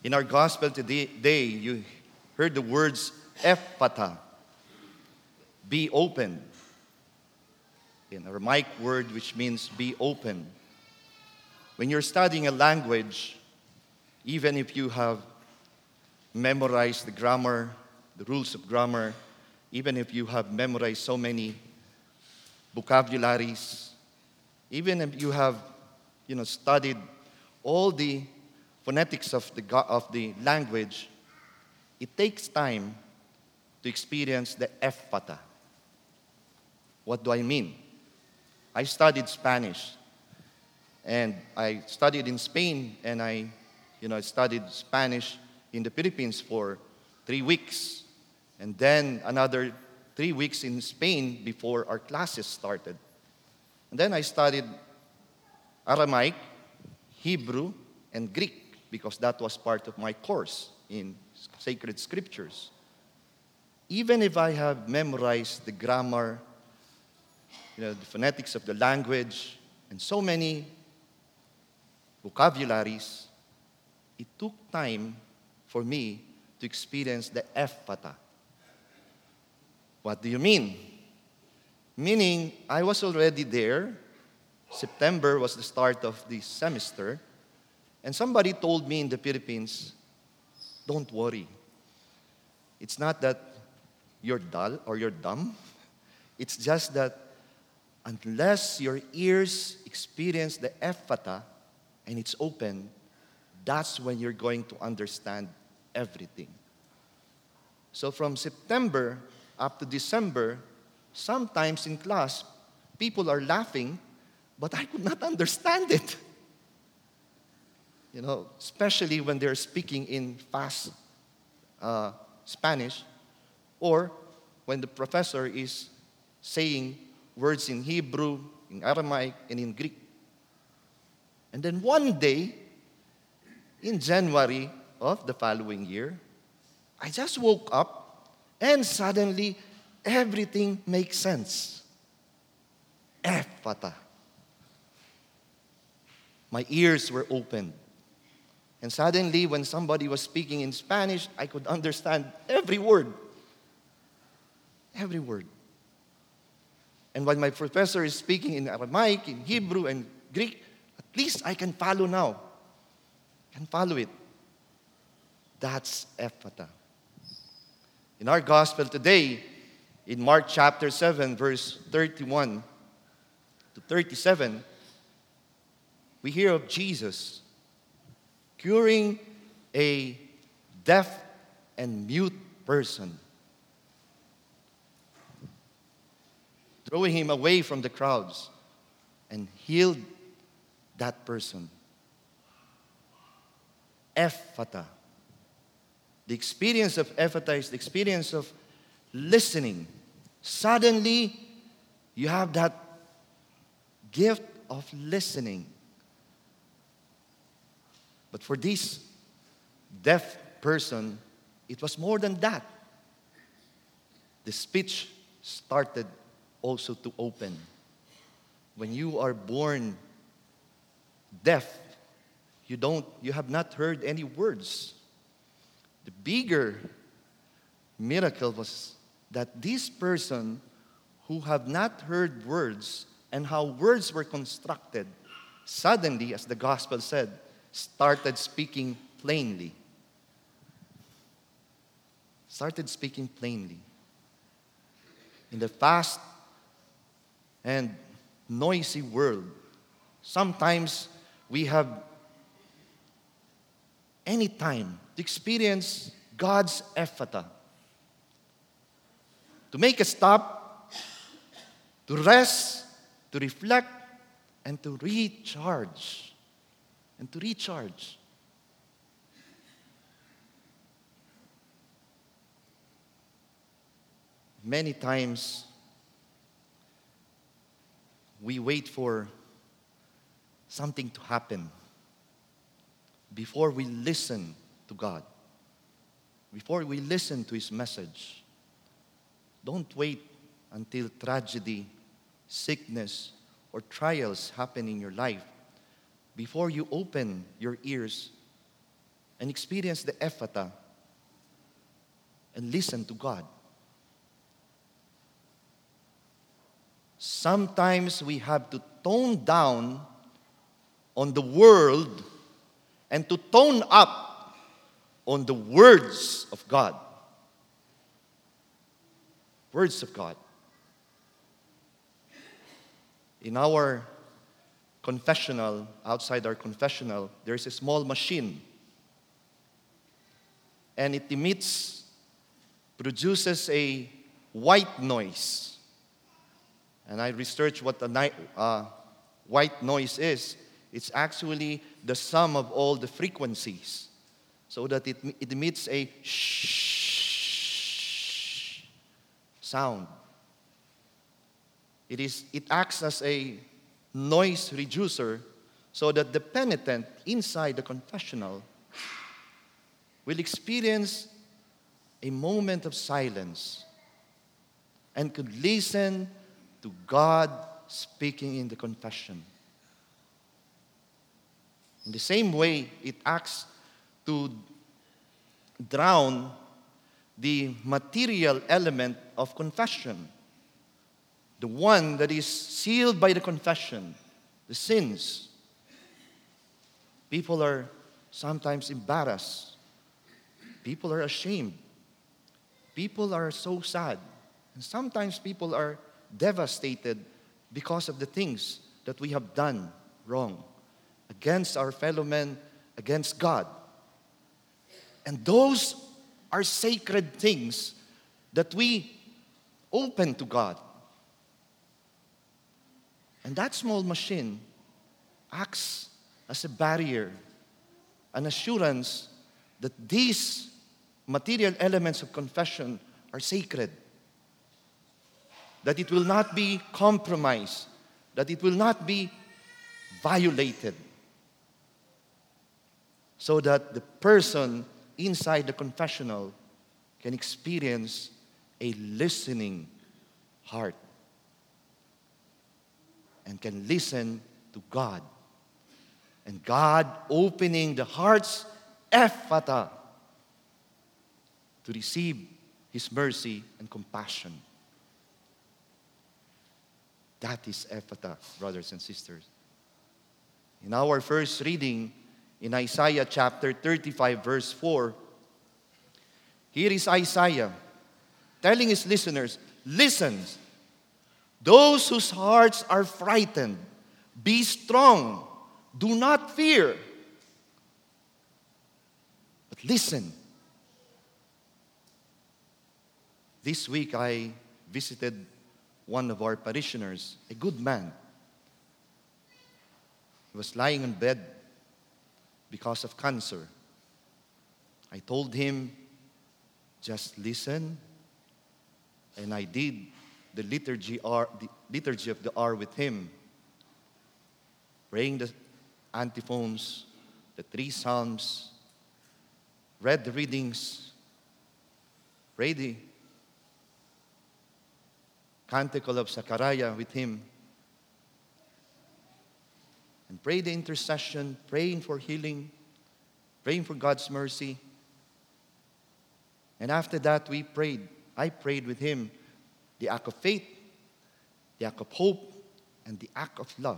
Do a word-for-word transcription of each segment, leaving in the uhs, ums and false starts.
In our gospel today, you heard the words Ephphatha, be open. In Aramaic word which means be open. When you're studying a language, even if you have memorized the grammar, the rules of grammar, even if you have memorized so many vocabularies, even if you have, you know, studied all the phonetics of the go- of the language, it takes time to experience the Ephphatha. What do I mean? I studied Spanish, and I studied in Spain, and I, you know, I studied Spanish in the Philippines for three weeks, and then another three weeks in Spain before our classes started. And then I studied Aramaic, Hebrew, and Greek, because that was part of my course in sacred scriptures. Even if I have memorized the grammar, you know, the phonetics of the language, and so many vocabularies, it took time for me to experience the Ephphatha. What do you mean? Meaning, I was already there. September was the start of the semester, and somebody told me in the Philippines, don't worry. It's not that you're dull or you're dumb. It's just that unless your ears experience the Ephphatha and it's open, that's when you're going to understand everything. So from September up to December, sometimes in class, people are laughing, but I could not understand it. You know, especially when they're speaking in fast uh, Spanish, or when the professor is saying words in Hebrew, in Aramaic, and in Greek. And then one day, in January of the following year, I just woke up and suddenly everything makes sense. Ephphatha. My ears were opened. And suddenly, when somebody was speaking in Spanish, I could understand every word. Every word. And when my professor is speaking in Aramaic, in Hebrew, and Greek, at least I can follow now. I can follow it. That's Ephphatha. In our gospel today, in Mark chapter seven, verse thirty-one to thirty-seven, we hear of Jesus curing a deaf and mute person, throwing him away from the crowds, and healed that person. Ephphatha. The experience of Ephphatha is the experience of listening. Suddenly, you have that gift of listening. But for this deaf person, it was more than that. The speech started also to open. When you are born deaf, you don't, you have not heard any words. The bigger miracle was that this person who have not heard words and how words were constructed, suddenly, as the gospel said, started speaking plainly. Started speaking plainly. In the fast and noisy world, sometimes we have any time to experience God's Ephphatha. To make a stop, to rest, to reflect, and to recharge. And to recharge. Many times, we wait for something to happen before we listen to God, before we listen to His message. Don't wait until tragedy, sickness, or trials happen in your life before you open your ears and experience the ephata and listen to God. Sometimes we have to tone down on the world and to tone up on the words of God. Words of God. In our confessional, outside our confessional, there's a small machine. And it emits, produces a white noise. And I researched what the ni- uh, white noise is. It's actually the sum of all the frequencies. So that it, it emits a shh sound. It is, it acts as a noise reducer so that the penitent inside the confessional will experience a moment of silence and could listen to God speaking in the confession. In the same way, it acts to drown the material element of confession, the one that is sealed by the confession, the sins. People are sometimes embarrassed. People are ashamed. People are so sad. And sometimes people are devastated because of the things that we have done wrong against our fellow men, against God. And those are sacred things that we open to God. And that small machine acts as a barrier, an assurance that these material elements of confession are sacred, that it will not be compromised, that it will not be violated, so that the person inside the confessional can experience a listening heart and can listen to God. And God opening the heart's ephata to receive His mercy and compassion. That is ephata, brothers and sisters. In our first reading, in Isaiah chapter thirty-five, verse four, here is Isaiah telling his listeners, listen, those whose hearts are frightened, be strong, do not fear, but listen. This week I visited one of our parishioners, a good man. He was lying in bed because of cancer. I told him, just listen. And I did the liturgy, hour, the liturgy of the hour with him, praying the antiphons, the three psalms, read the readings, prayed the canticle of Zechariah with him, and pray the intercession, praying for healing, praying for God's mercy. And after that, we prayed. I prayed with him the act of faith, the act of hope, and the act of love.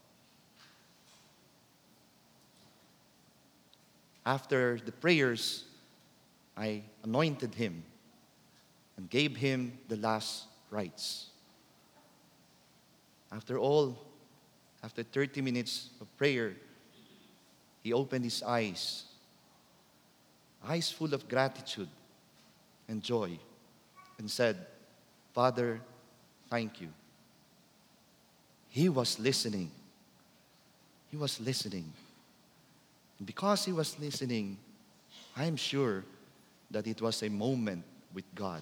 After the prayers, I anointed him and gave him the last rites. After all, after thirty minutes of prayer, he opened his eyes, eyes full of gratitude and joy, and said, Father, thank you. He was listening. He was listening. And because he was listening, I'm sure that it was a moment with God.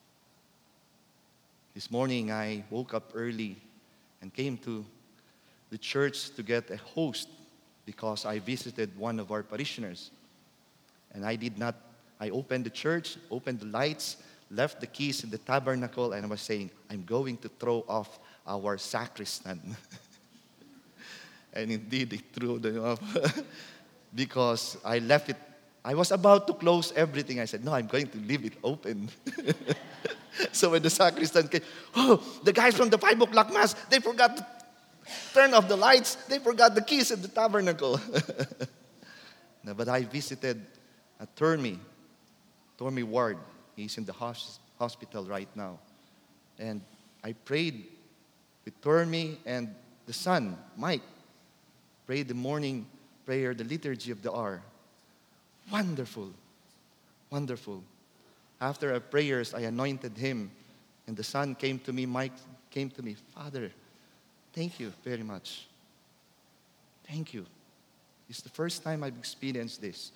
This morning, I woke up early and came to the church to get a host because I visited one of our parishioners. And I did not, I opened the church, opened the lights, left the keys in the tabernacle, and I was saying, I'm going to throw off our sacristan. And indeed, they threw them off because I left it I was about to close everything. I said, no, I'm going to leave it open. So when the sacristan came, oh, the guys from the five o'clock mass, they forgot to turn off the lights. They forgot the keys in the tabernacle. No, but I visited a Tormy, Tormy Ward. He's in the hos- hospital right now. And I prayed with Tormy and the son, Mike. Prayed the morning prayer, the liturgy of the hour. Wonderful. Wonderful. After our prayers, I anointed him. And the son came to me, Mike came to me, Father, thank you very much. Thank you. It's the first time I've experienced this.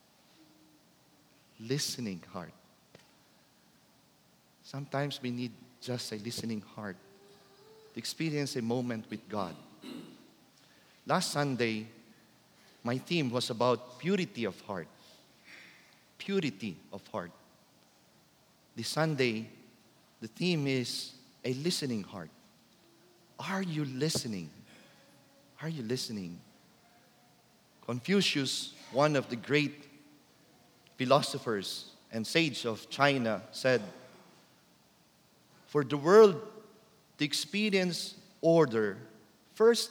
Listening heart. Sometimes we need just a listening heart to experience a moment with God. Last Sunday, my theme was about purity of heart. Purity of heart. This Sunday, the theme is a listening heart. Are you listening? Are you listening? Confucius, one of the great philosophers and sage of China, said, for the world to experience order, first,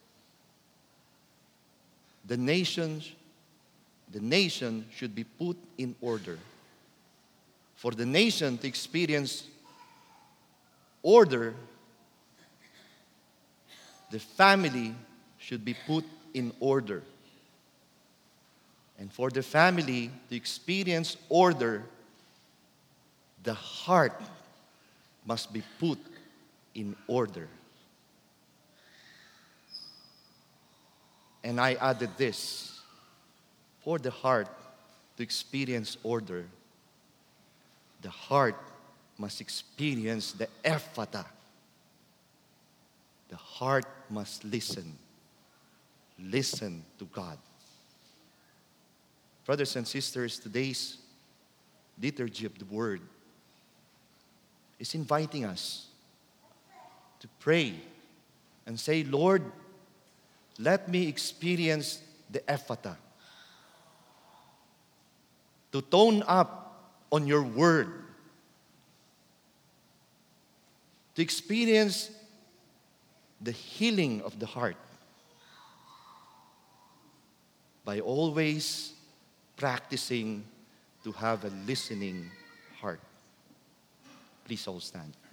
the nation, the nation should be put in order. For the nation to experience order, the family should be put in order. And for the family to experience order, the heart must be put in order. And I added this, for the heart to experience order, the heart must experience the ephata. The heart must listen. Listen to God. Brothers and sisters, today's liturgy of the Word is inviting us to pray and say, Lord, let me experience the ephata. To tone up on your Word. To experience the healing of the heart by always practicing to have a listening heart. Please all stand.